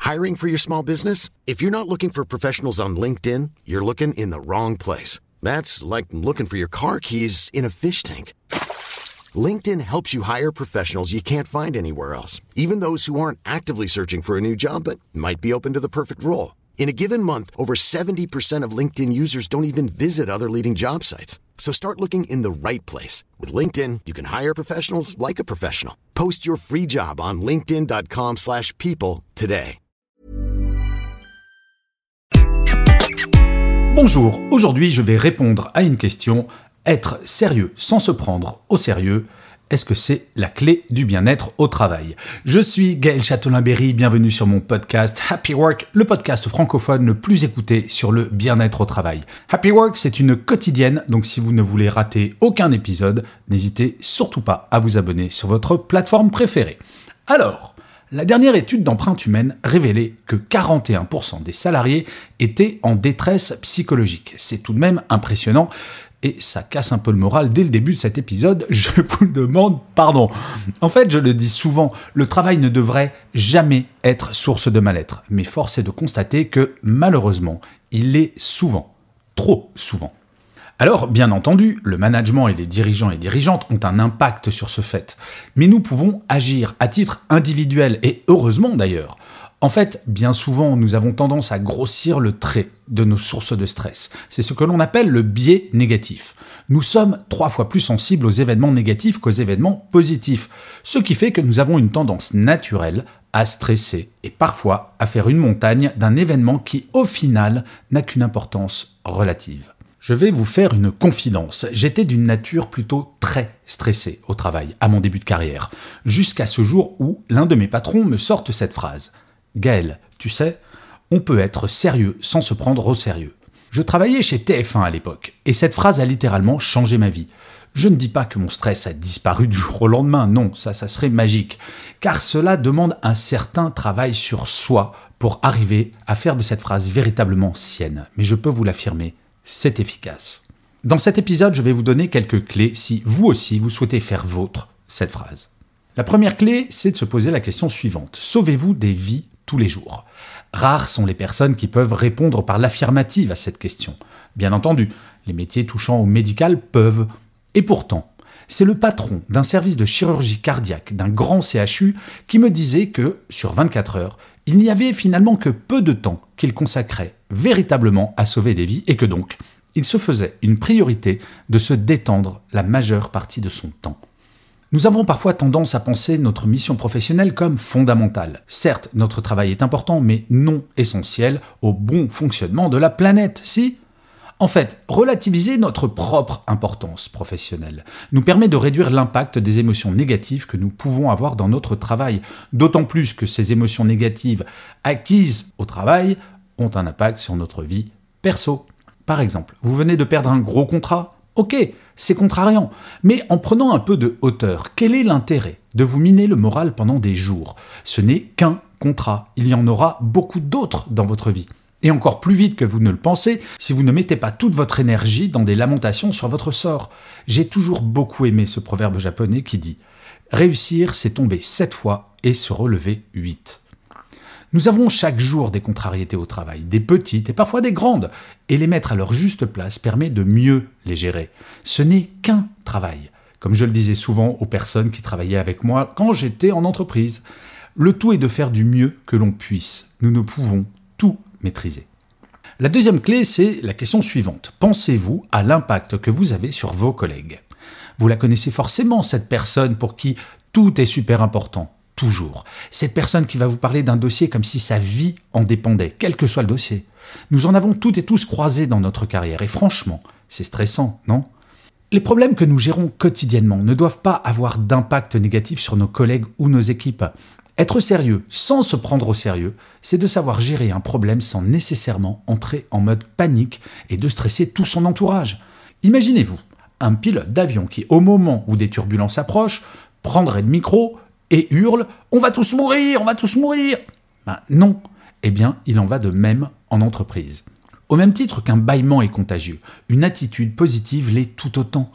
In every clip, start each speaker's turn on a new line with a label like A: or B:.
A: Hiring for your small business? If you're not looking for professionals on LinkedIn, you're looking in the wrong place. That's like looking for your car keys in a fish tank. LinkedIn helps you hire professionals you can't find anywhere else, even those who aren't actively searching for a new job but might be open to the perfect role. In a given month, over 70% of LinkedIn users don't even visit other leading job sites. So start looking in the right place. With LinkedIn, you can hire professionals like a professional. Post your free job on linkedin.com/people today.
B: Bonjour, aujourd'hui je vais répondre à une question. Être sérieux sans se prendre au sérieux, est-ce que c'est la clé du bien-être au travail ? Je suis Gaël Châtelain-Berry, bienvenue sur mon podcast Happy Work, le podcast francophone le plus écouté sur le bien-être au travail. Happy Work, c'est une quotidienne, donc si vous ne voulez rater aucun épisode, n'hésitez surtout pas à vous abonner sur votre plateforme préférée. Alors, la dernière étude d'Empreinte Humaine révélait que 41% des salariés étaient en détresse psychologique. C'est tout de même impressionnant. Et ça casse un peu le moral dès le début de cet épisode, je vous demande pardon. En fait, je le dis souvent, le travail ne devrait jamais être source de mal-être. Mais force est de constater que, malheureusement, il l'est souvent. Trop souvent. Alors, bien entendu, le management et les dirigeants et dirigeantes ont un impact sur ce fait. Mais nous pouvons agir à titre individuel, et heureusement d'ailleurs. En fait, bien souvent, nous avons tendance à grossir le trait de nos sources de stress. C'est ce que l'on appelle le biais négatif. Nous sommes 3 fois plus sensibles aux événements négatifs qu'aux événements positifs, ce qui fait que nous avons une tendance naturelle à stresser et parfois à faire une montagne d'un événement qui, au final, n'a qu'une importance relative. Je vais vous faire une confidence. J'étais d'une nature plutôt très stressée au travail, à mon début de carrière, jusqu'à ce jour où l'un de mes patrons me sorte cette phrase. Gaël, tu sais, on peut être sérieux sans se prendre au sérieux. Je travaillais chez TF1 à l'époque, et cette phrase a littéralement changé ma vie. Je ne dis pas que mon stress a disparu du jour au lendemain, non, ça serait magique, car cela demande un certain travail sur soi pour arriver à faire de cette phrase véritablement sienne. Mais je peux vous l'affirmer, c'est efficace. Dans cet épisode, je vais vous donner quelques clés si vous aussi vous souhaitez faire vôtre cette phrase. La première clé, c'est de se poser la question suivante. Sauvez-vous des vies tous les jours. Rares sont les personnes qui peuvent répondre par l'affirmative à cette question. Bien entendu, les métiers touchant au médical peuvent. Et pourtant, c'est le patron d'un service de chirurgie cardiaque d'un grand CHU qui me disait que, sur 24 heures, il n'y avait finalement que peu de temps qu'il consacrait véritablement à sauver des vies et que donc, il se faisait une priorité de se détendre la majeure partie de son temps. Nous avons parfois tendance à penser notre mission professionnelle comme fondamentale. Certes, notre travail est important, mais non essentiel au bon fonctionnement de la planète, si ? En fait, relativiser notre propre importance professionnelle nous permet de réduire l'impact des émotions négatives que nous pouvons avoir dans notre travail, d'autant plus que ces émotions négatives acquises au travail ont un impact sur notre vie perso. Par exemple, vous venez de perdre un gros contrat ? Ok, c'est contrariant, mais en prenant un peu de hauteur, quel est l'intérêt de vous miner le moral pendant des jours ? Ce n'est qu'un contrat, il y en aura beaucoup d'autres dans votre vie. Et encore plus vite que vous ne le pensez, si vous ne mettez pas toute votre énergie dans des lamentations sur votre sort. J'ai toujours beaucoup aimé ce proverbe japonais qui dit « Réussir, c'est tomber 7 fois et se relever 8 ». Nous avons chaque jour des contrariétés au travail, des petites et parfois des grandes, et les mettre à leur juste place permet de mieux les gérer. Ce n'est qu'un travail, comme je le disais souvent aux personnes qui travaillaient avec moi quand j'étais en entreprise. Le tout est de faire du mieux que l'on puisse. Nous ne pouvons tout maîtriser. La deuxième clé, c'est la question suivante. Pensez-vous à l'impact que vous avez sur vos collègues ? Vous la connaissez forcément, cette personne pour qui tout est super important. Toujours. Cette personne qui va vous parler d'un dossier comme si sa vie en dépendait, quel que soit le dossier. Nous en avons toutes et tous croisé dans notre carrière, et franchement, c'est stressant, non ? Les problèmes que nous gérons quotidiennement ne doivent pas avoir d'impact négatif sur nos collègues ou nos équipes. Être sérieux sans se prendre au sérieux, c'est de savoir gérer un problème sans nécessairement entrer en mode panique et de stresser tout son entourage. Imaginez-vous, un pilote d'avion qui, au moment où des turbulences approchent, prendrait le micro et hurle « On va tous mourir, on va tous mourir !» Non, eh bien, il en va de même en entreprise. Au même titre qu'un bâillement est contagieux, une attitude positive l'est tout autant.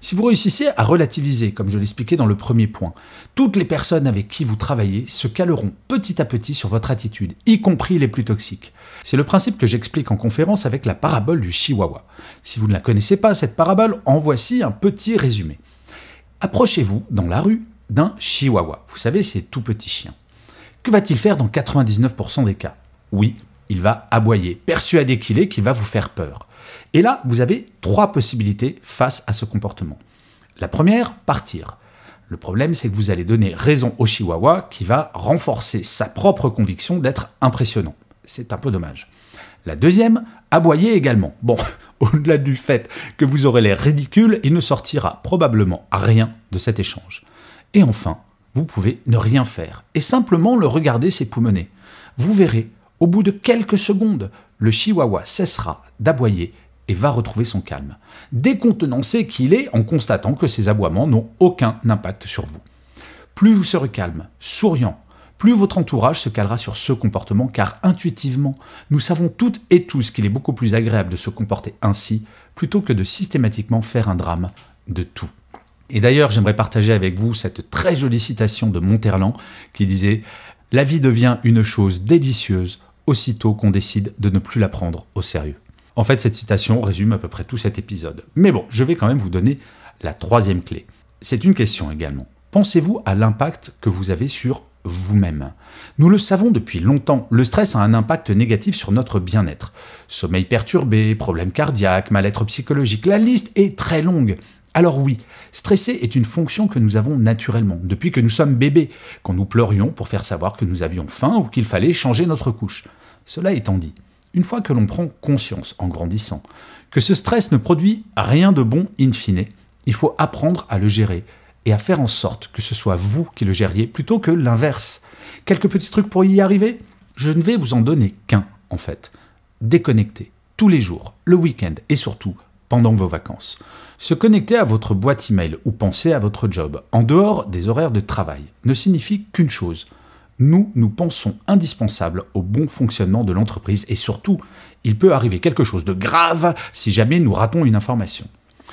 B: Si vous réussissez à relativiser, comme je l'expliquais dans le premier point, toutes les personnes avec qui vous travaillez se caleront petit à petit sur votre attitude, y compris les plus toxiques. C'est le principe que j'explique en conférence avec la parabole du chihuahua. Si vous ne la connaissez pas, cette parabole, en voici un petit résumé. Approchez-vous dans la rue d'un chihuahua. Vous savez, c'est tout petit chien. Que va-t-il faire dans 99% des cas ? Oui, il va aboyer, persuadé qu'il va vous faire peur. Et là, vous avez 3 possibilités face à ce comportement. La première, partir. Le problème, c'est que vous allez donner raison au chihuahua qui va renforcer sa propre conviction d'être impressionnant. C'est un peu dommage. La deuxième, aboyer également. Bon, au-delà du fait que vous aurez l'air ridicule, il ne sortira probablement rien de cet échange. Et enfin, vous pouvez ne rien faire et simplement le regarder s'époumoner. Vous verrez, au bout de quelques secondes, le chihuahua cessera d'aboyer et va retrouver son calme, décontenancé qu'il est en constatant que ses aboiements n'ont aucun impact sur vous. Plus vous serez calme, souriant, plus votre entourage se calera sur ce comportement, car intuitivement, nous savons toutes et tous qu'il est beaucoup plus agréable de se comporter ainsi, plutôt que de systématiquement faire un drame de tout. Et d'ailleurs, j'aimerais partager avec vous cette très jolie citation de Monterland qui disait « La vie devient une chose délicieuse aussitôt qu'on décide de ne plus la prendre au sérieux ». En fait, cette citation résume à peu près tout cet épisode. Mais bon, je vais quand même vous donner la 3e clé. C'est une question également. Pensez-vous à l'impact que vous avez sur vous-même ? Nous le savons depuis longtemps, le stress a un impact négatif sur notre bien-être. Sommeil perturbé, problèmes cardiaques, mal-être psychologique, la liste est très longue. Alors oui, stresser est une fonction que nous avons naturellement, depuis que nous sommes bébés, quand nous pleurions pour faire savoir que nous avions faim ou qu'il fallait changer notre couche. Cela étant dit, une fois que l'on prend conscience, en grandissant, que ce stress ne produit rien de bon in fine, il faut apprendre à le gérer et à faire en sorte que ce soit vous qui le gériez plutôt que l'inverse. Quelques petits trucs pour y arriver ? Je ne vais vous en donner qu'un, en fait. Déconnecter, tous les jours, le week-end et surtout pendant vos vacances. Se connecter à votre boîte email ou penser à votre job, en dehors des horaires de travail, ne signifie qu'une chose. Nous pensons indispensable au bon fonctionnement de l'entreprise et surtout, il peut arriver quelque chose de grave si jamais nous ratons une information.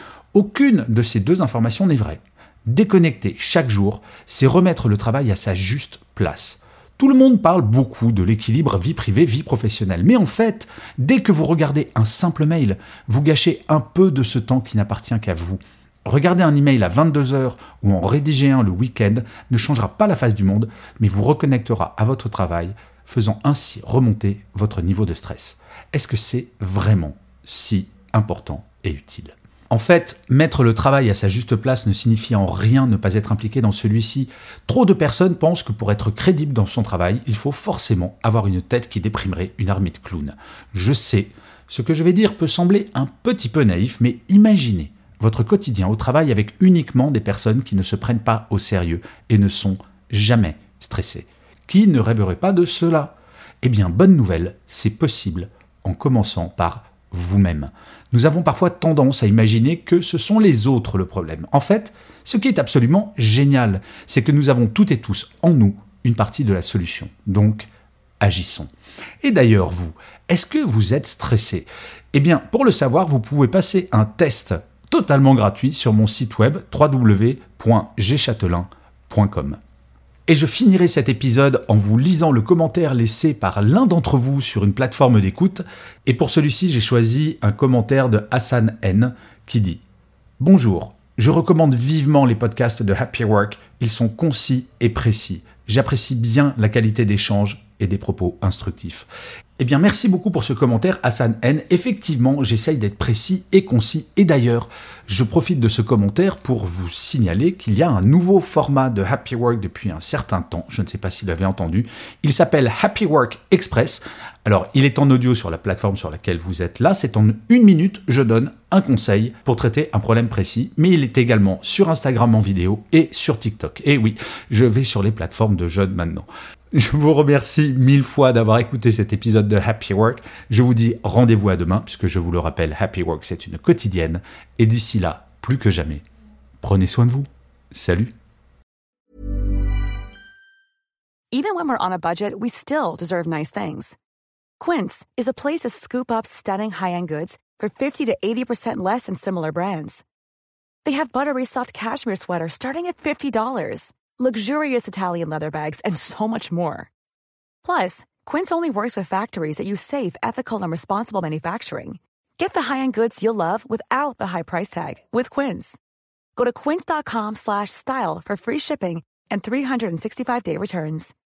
B: Aucune de ces 2 informations n'est vraie. Déconnecter chaque jour, c'est remettre le travail à sa juste place. Tout le monde parle beaucoup de l'équilibre vie privée, vie professionnelle. Mais en fait, dès que vous regardez un simple mail, vous gâchez un peu de ce temps qui n'appartient qu'à vous. Regarder un email à 22h ou en rédiger un le week-end ne changera pas la face du monde, mais vous reconnectera à votre travail, faisant ainsi remonter votre niveau de stress. Est-ce que c'est vraiment si important et utile ? En fait, mettre le travail à sa juste place ne signifie en rien ne pas être impliqué dans celui-ci. Trop de personnes pensent que pour être crédible dans son travail, il faut forcément avoir une tête qui déprimerait une armée de clowns. Je sais, ce que je vais dire peut sembler un petit peu naïf, mais imaginez votre quotidien au travail avec uniquement des personnes qui ne se prennent pas au sérieux et ne sont jamais stressées. Qui ne rêverait pas de cela ? Eh bien, bonne nouvelle, c'est possible en commençant par vous-même. Nous avons parfois tendance à imaginer que ce sont les autres le problème. En fait, ce qui est absolument génial, c'est que nous avons toutes et tous en nous une partie de la solution. Donc, agissons. Et d'ailleurs, vous, est-ce que vous êtes stressé ? Eh bien, pour le savoir, vous pouvez passer un test totalement gratuit sur mon site web www.gchatelain.com. Et je finirai cet épisode en vous lisant le commentaire laissé par l'un d'entre vous sur une plateforme d'écoute. Et pour celui-ci, j'ai choisi un commentaire de Hassan N qui dit « Bonjour, je recommande vivement les podcasts de Happy Work. Ils sont concis et précis. J'apprécie bien la qualité d'échange et des propos instructifs. » Eh bien, merci beaucoup pour ce commentaire, Hassan N. Effectivement, j'essaye d'être précis et concis. Et d'ailleurs, je profite de ce commentaire pour vous signaler qu'il y a un nouveau format de Happy Work depuis un certain temps. Je ne sais pas si vous l'avez entendu. Il s'appelle Happy Work Express. Alors, il est en audio sur la plateforme sur laquelle vous êtes là. C'est en 1 minute, je donne un conseil pour traiter un problème précis. Mais il est également sur Instagram en vidéo et sur TikTok. Et oui, je vais sur les plateformes de jeunes maintenant. Je vous remercie 1000 fois d'avoir écouté cet épisode de Happy Work. Je vous dis rendez-vous à demain, puisque je vous le rappelle, Happy Work, c'est une quotidienne. Et d'ici là, plus que jamais, prenez soin de vous. Salut.
C: Even when we're on a budget, we still deserve nice things. Quince is a place to scoop up stunning high-end goods for 50 to 80% less than similar brands. They have buttery soft cashmere sweaters starting at $50, luxurious Italian leather bags, and so much more. Plus, Quince only works with factories that use safe, ethical, and responsible manufacturing. Get the high-end goods you'll love without the high price tag with Quince. Go to quince.com/style for free shipping and 365-day returns.